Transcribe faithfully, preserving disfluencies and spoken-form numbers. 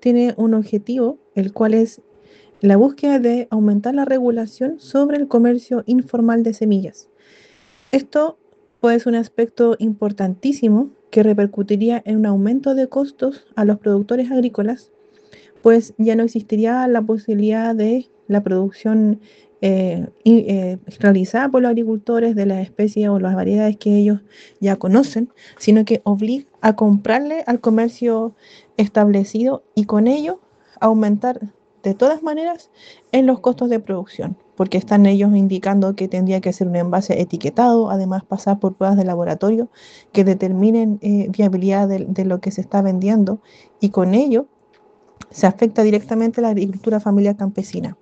tiene un objetivo, el cual es la búsqueda de aumentar la regulación sobre el comercio informal de semillas. Esto puede ser un aspecto importantísimo que repercutiría en un aumento de costos a los productores agrícolas, pues ya no existiría la posibilidad de la producción eh, y, eh, realizada por los agricultores de las especies o las variedades que ellos ya conocen, sino que obliga a comprarle al comercio establecido y con ello aumentar de todas maneras en los costos de producción, porque están ellos indicando que tendría que ser un envase etiquetado, además pasar por pruebas de laboratorio que determinen eh, viabilidad de, de lo que se está vendiendo y con ello se afecta directamente a la agricultura familiar campesina.